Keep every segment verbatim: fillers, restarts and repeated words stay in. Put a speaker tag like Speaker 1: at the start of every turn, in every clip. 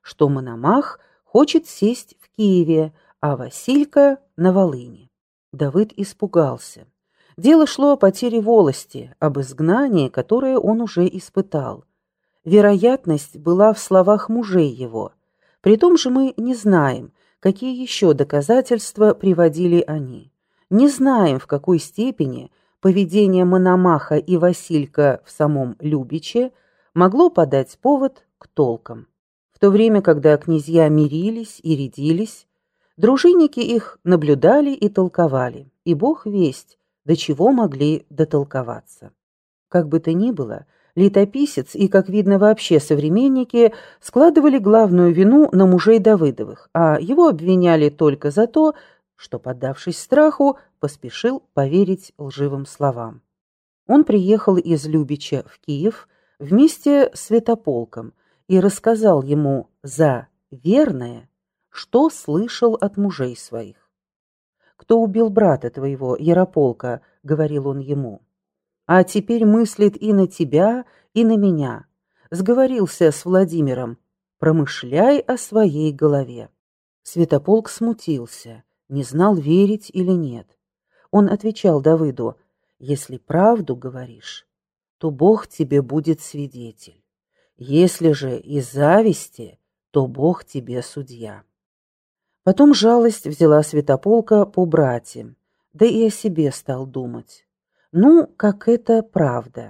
Speaker 1: что Мономах хочет сесть в Киеве, а Василька на Волыни. Давыд испугался. Дело шло о потере волости, об изгнании, которое он уже испытал. Вероятность была в словах мужей его. При том же мы не знаем, какие еще доказательства приводили они. Не знаем, в какой степени поведение Мономаха и Василька в самом Любиче могло подать повод к толкам. В то время, когда князья мирились и рядились, дружинники их наблюдали и толковали, и Бог весть, до чего могли дотолковаться. Как бы то ни было, летописец и, как видно, вообще современники складывали главную вину на мужей Давыдовых, а его обвиняли только за то, что, поддавшись страху, поспешил поверить лживым словам. Он приехал из Любича в Киев вместе с Святополком и рассказал ему за верное, что слышал от мужей своих. «Кто убил брата твоего, Ярополка?» — говорил он ему. «А теперь мыслит и на тебя, и на меня. Сговорился с Владимиром. Промышляй о своей голове». Святополк смутился, не знал, верить или нет. Он отвечал Давыду: «Если правду говоришь, то Бог тебе будет свидетель. Если же из зависти, то Бог тебе судья». Потом жалость взяла Святополка по братьям, да и о себе стал думать. Ну, как это правда.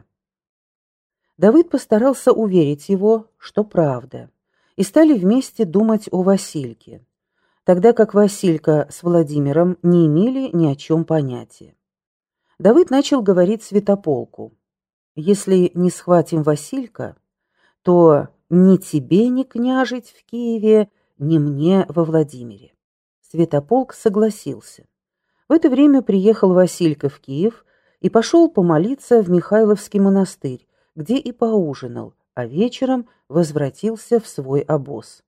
Speaker 1: Давыд постарался уверить его, что правда, и стали вместе думать о Васильке, тогда как Василька с Владимиром не имели ни о чем понятия. Давыд начал говорить Святополку: «Если не схватим Василька, то ни тебе не княжить в Киеве, ни мне во Владимире». Святополк согласился. В это время приехал Василька в Киев и пошел помолиться в Михайловский монастырь, где и поужинал, а вечером возвратился в свой обоз.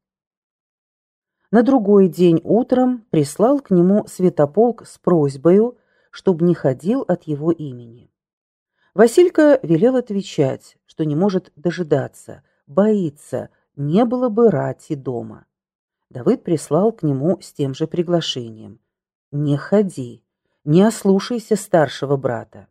Speaker 1: На другой день утром прислал к нему Святополк с просьбою, чтобы не ходил от его имени. Василька велел отвечать, что не может дожидаться, боится, не было бы рати дома. Давыд прислал к нему с тем же приглашением: «Не ходи, не ослушайся старшего брата».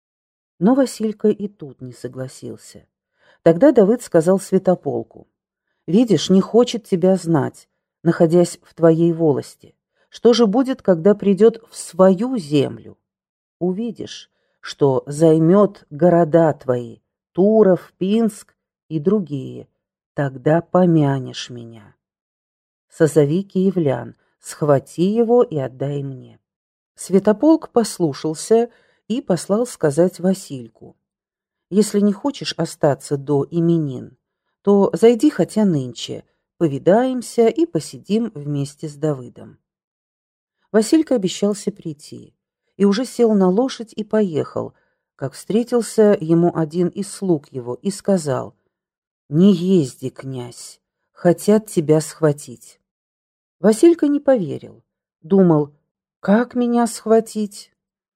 Speaker 1: Но Василька и тут не согласился. Тогда Давыд сказал Святополку: «Видишь, не хочет тебя знать, находясь в твоей волости. Что же будет, когда придет в свою землю? Увидишь, что займет города твои, Туров, Пинск и другие, тогда помянешь меня. Созови киевлян, схвати его и отдай мне». Святополк послушался и послал сказать Васильку: «Если не хочешь остаться до именин, то зайди хотя нынче, повидаемся и посидим вместе с Давыдом». Василька обещался прийти, и уже сел на лошадь и поехал, как встретился ему один из слуг его и сказал: «Не езди, князь, хотят тебя схватить». Василька не поверил, думал: как меня схватить?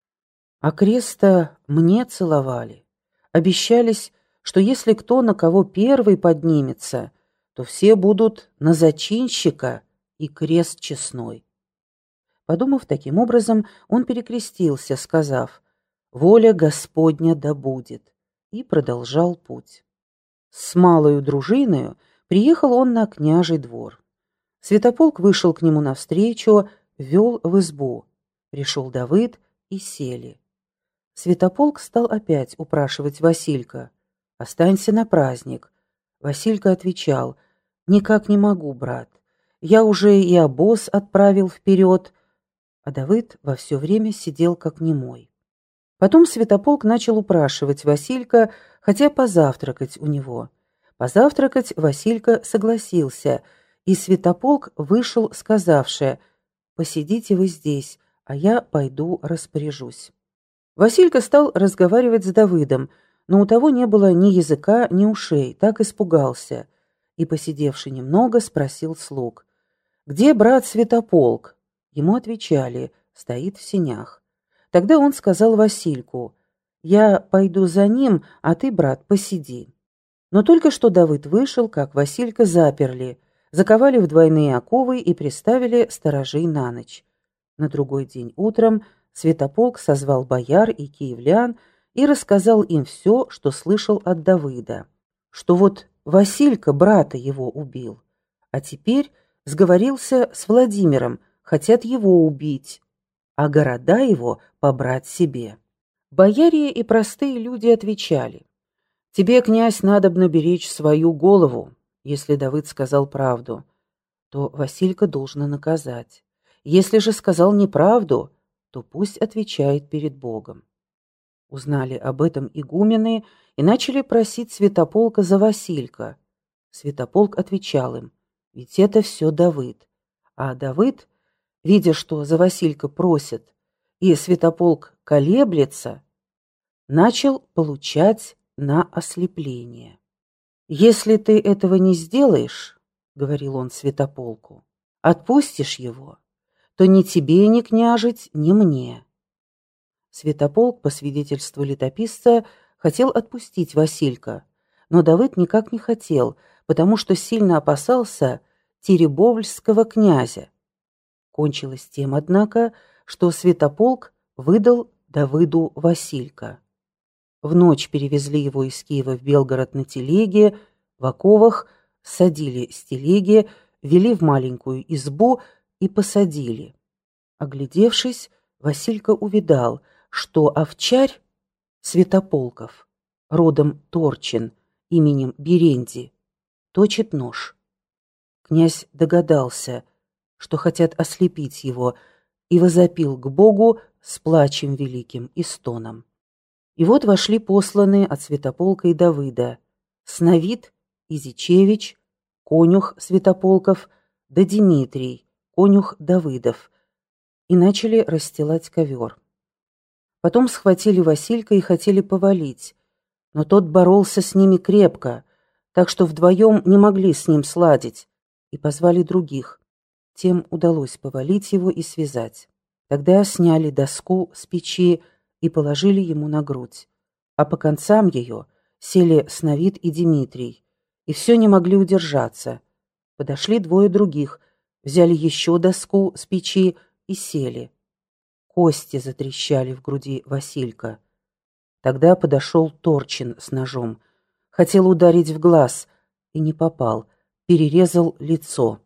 Speaker 1: А креста мне целовали, обещались, что если кто на кого первый поднимется, то все будут на зачинщика и крест честной. Подумав таким образом, он перекрестился, сказав: «Воля Господня да будет», и продолжал путь. С малою дружиною приехал он на княжий двор. Святополк вышел к нему навстречу, вел в избу. Пришел Давыд, и сели. Святополк стал опять упрашивать Василька: «Останься на праздник». Василька отвечал: «Никак не могу, брат. Я уже и обоз отправил вперед». А Давыд во все время сидел как немой. Потом Святополк начал упрашивать Василька, хотя позавтракать у него. Позавтракать Василька согласился, и Святополк вышел, сказавши: «Посидите вы здесь, а я пойду распоряжусь». Василька стал разговаривать с Давыдом, но у того не было ни языка, ни ушей, так испугался, и, посидевши немного, спросил слуг: «Где брат Святополк?» Ему отвечали: «Стоит в сенях». Тогда он сказал Васильку: «Я пойду за ним, а ты, брат, посиди». Но только что Давыд вышел, как Василька заперли, заковали в двойные оковы и приставили сторожей на ночь. На другой день утром Святополк созвал бояр и киевлян и рассказал им все, что слышал от Давыда, что вот Василька брата его убил, а теперь сговорился с Владимиром, хотят его убить, а города его побрать себе. Бояре и простые люди отвечали: «Тебе, князь, надобно беречь свою голову. Если Давыд сказал правду, то Василька должно наказать. Если же сказал неправду, то пусть отвечает перед Богом». Узнали об этом игумены и начали просить Святополка за Василька. Святополк отвечал им: «Ведь это все Давыд». А Давыд, видя, что за Василька просят, и Святополк колеблется, начал получать на ослепление. «Если ты этого не сделаешь, — говорил он Святополку, — отпустишь его, то ни тебе, ни княжить, ни мне». Святополк, по свидетельству летописца, хотел отпустить Василька, но Давыд никак не хотел, потому что сильно опасался Теребовльского князя. Кончилось тем, однако, что Святополк выдал Давыду Василька. В ночь перевезли его из Киева в Белгород на телеге, в оковах, садили с телеги, вели в маленькую избу и посадили. Оглядевшись, Василька увидал, что овчарь Святополков, родом Торчин, именем Беренди, точит нож. Князь догадался, что хотят ослепить его, и возопил к Богу с плачем великим и стоном. И вот вошли посланные от Святополка и Давыда: Сновид Изичевич, конюх Святополков, да Дмитрий, конюх Давыдов, и начали расстилать ковер. Потом схватили Василька и хотели повалить, но тот боролся с ними крепко, так что вдвоем не могли с ним сладить, и позвали других. Тем удалось повалить его и связать. Тогда сняли доску с печи и положили ему на грудь, а по концам ее сели Сновид и Дмитрий, и все не могли удержаться. Подошли двое других, взяли еще доску с печи и сели. Кости затрещали в груди Василька. Тогда подошел Торчин с ножом, хотел ударить в глаз и не попал, перерезал лицо.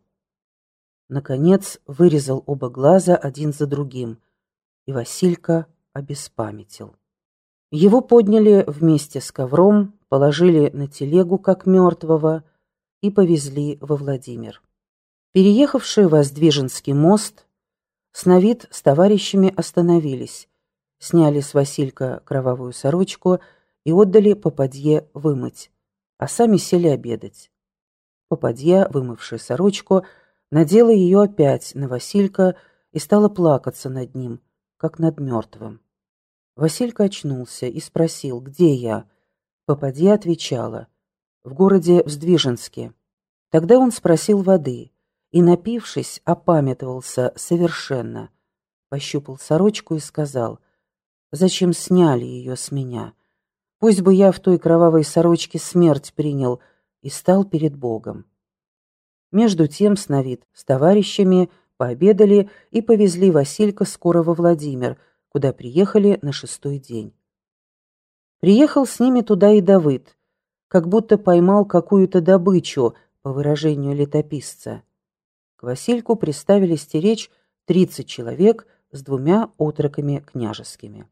Speaker 1: Наконец вырезал оба глаза один за другим, и Василька обеспамятил. Его подняли вместе с ковром, положили на телегу как мертвого и повезли во Владимир. Переехавшие Воздвиженский мост, Сновид с товарищами остановились, сняли с Василька кровавую сорочку и отдали попадье вымыть, а сами сели обедать. Попадья, вымывшая сорочку, надела ее опять на Василька и стала плакаться над ним, как над мертвым. Василька очнулся и спросил: «Где я?» Попадья отвечала: «В городе Воздвиженске». Тогда он спросил воды и, напившись, опамятовался совершенно, пощупал сорочку и сказал: «Зачем сняли ее с меня? Пусть бы я в той кровавой сорочке смерть принял и стал перед Богом». Между тем Сновид с товарищами пообедали и повезли Василька скоро во Владимир, куда приехали на шестой день. Приехал с ними туда и Давыд, как будто поймал какую-то добычу, по выражению летописца. К Васильку приставили стеречь тридцать человек с двумя отроками княжескими.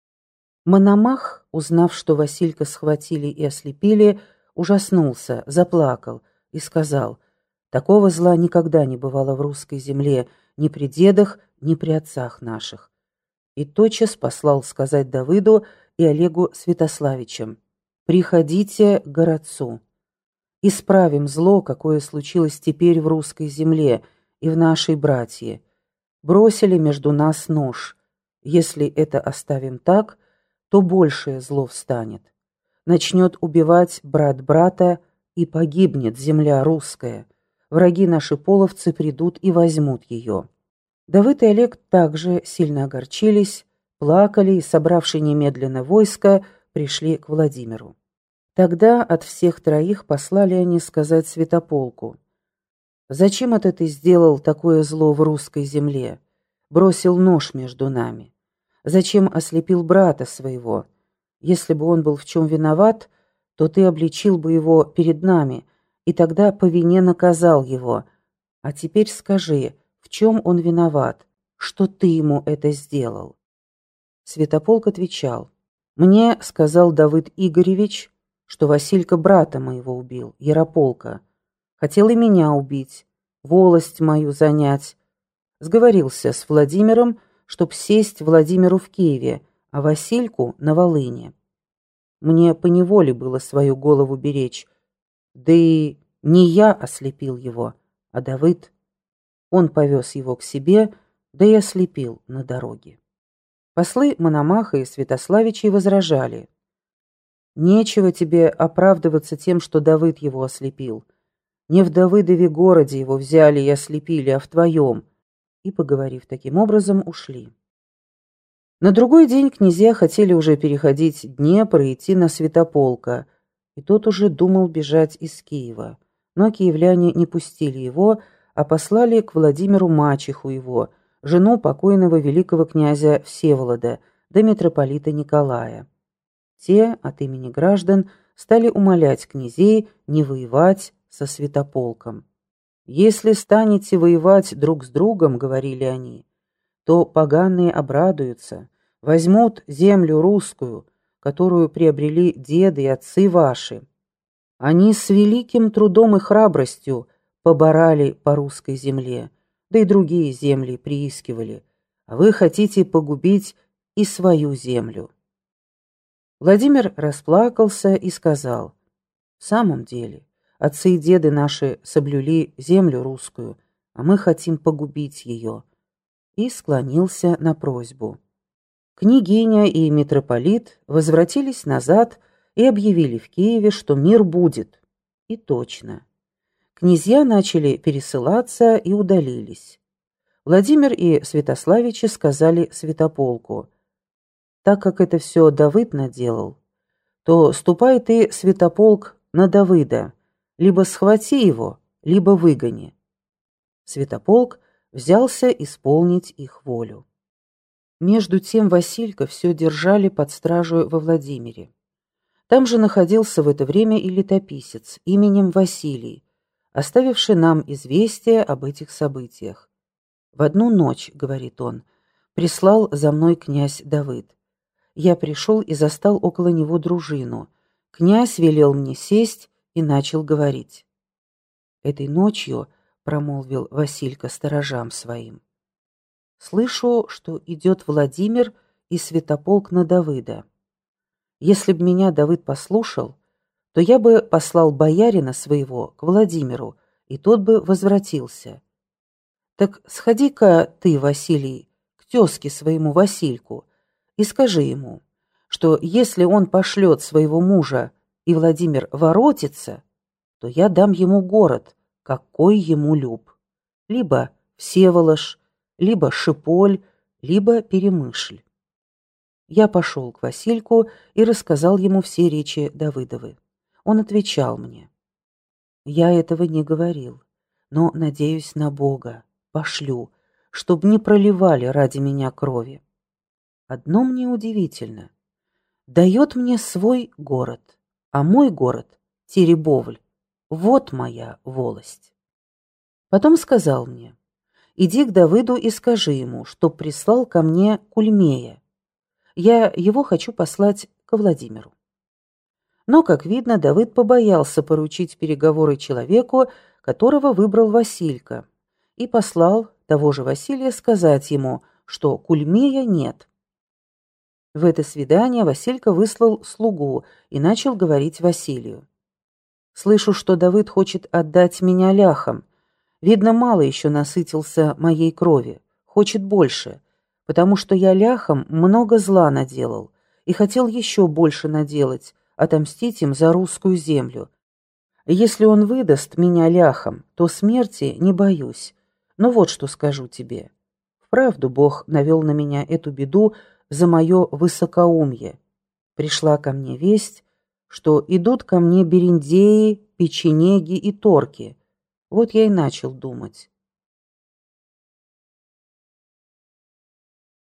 Speaker 1: Мономах, узнав, что Василька схватили и ослепили, ужаснулся, заплакал и сказал: «Такого зла никогда не бывало в русской земле, ни при дедах, ни при отцах наших». И тотчас послал сказать Давыду и Олегу Святославичам: «Приходите к городцу. Исправим зло, какое случилось теперь в русской земле и в нашей братье. Бросили между нас нож. Если это оставим так, то большее зло встанет. Начнет убивать брат брата, и погибнет земля русская. Враги наши половцы придут и возьмут ее». Давыд и Олег также сильно огорчились, плакали и, собравши немедленно войско, пришли к Владимиру. Тогда от всех троих послали они сказать Святополку: Зачем это ты сделал такое зло в русской земле? Бросил нож между нами. Зачем ослепил брата своего? Если бы он был в чем виноват, то ты обличил бы его перед нами, и тогда по вине наказал его. А теперь скажи, в чем он виноват, что ты ему это сделал?» Святополк отвечал: «Мне сказал Давыд Игоревич, что Василька брата моего убил, Ярополка. Хотел и меня убить, волость мою занять. Сговорился с Владимиром, чтоб сесть Владимиру в Киеве, а Васильку на Волыне. Мне поневоле было свою голову беречь, да и не я ослепил его, а Давыд. Он повез его к себе, да и ослепил на дороге». Послы Мономаха и Святославичей возражали: «Нечего тебе оправдываться тем, что Давыд его ослепил. Не в Давыдове городе его взяли и ослепили, а в твоем». И, поговорив таким образом, ушли. На другой день князья хотели уже переходить Днепр и идти на Святополка, и тот уже думал бежать из Киева. Но киевляне не пустили его, а послали к Владимиру мачеху его, жену покойного великого князя Всеволода, да митрополита Николая. Те от имени граждан стали умолять князей не воевать со Святополком. «Если станете воевать друг с другом, — говорили они, — то поганые обрадуются, возьмут землю русскую, которую приобрели деды и отцы ваши. Они с великим трудом и храбростью поборали по русской земле, да и другие земли приискивали, а вы хотите погубить и свою землю». Владимир расплакался и сказал: «В самом деле, отцы и деды наши соблюли землю русскую, а мы хотим погубить ее», и склонился на просьбу. Княгиня и митрополит возвратились назад и объявили в Киеве, что мир будет. И точно. Князья начали пересылаться и удалились. Владимир и Святославичи сказали Святополку: «Так как это все Давыд наделал, то ступай ты, Святополк, на Давыда, либо схвати его, либо выгони». Святополк взялся исполнить их волю. Между тем Василька все держали под стражу во Владимире. Там же находился в это время и летописец именем Василий, оставивший нам известие об этих событиях. «В одну ночь, — говорит он, — прислал за мной князь Давыд. Я пришел и застал около него дружину. Князь велел мне сесть и начал говорить. Этой ночью, — промолвил Василька сторожам своим, — слышу, что идет Владимир и Святополк на Давыда. Если б меня Давыд послушал, то я бы послал боярина своего к Владимиру, и тот бы возвратился. Так сходи-ка ты, Василий, к тезке своему Васильку и скажи ему, что если он пошлет своего мужа, и Владимир воротится, то я дам ему город, какой ему люб, либо Всеволож, либо Шиполь, либо Перемышль». Я пошел к Васильку и рассказал ему все речи Давыдовы. Он отвечал мне: «Я этого не говорил, но надеюсь на Бога, пошлю, чтоб не проливали ради меня крови. Одно мне удивительно. Дает мне свой город, а мой город — Теребовль. Вот моя волость». Потом сказал мне: «Иди к Давыду и скажи ему, чтоб прислал ко мне Кульмея. Я его хочу послать ко Владимиру». Но, как видно, Давыд побоялся поручить переговоры человеку, которого выбрал Василька, и послал того же Василия сказать ему, что Кульмея нет. В это свидание Василька выслал слугу и начал говорить Василию: «Слышу, что Давыд хочет отдать меня ляхам. Видно, мало еще насытился моей крови, хочет больше, потому что я ляхам много зла наделал и хотел еще больше наделать, отомстить им за русскую землю. Если он выдаст меня ляхам, то смерти не боюсь. Но вот что скажу тебе. Вправду Бог навел на меня эту беду за мое высокоумие. Пришла ко мне весть, что идут ко мне бериндеи, печенеги и торки, Вот я и начал думать,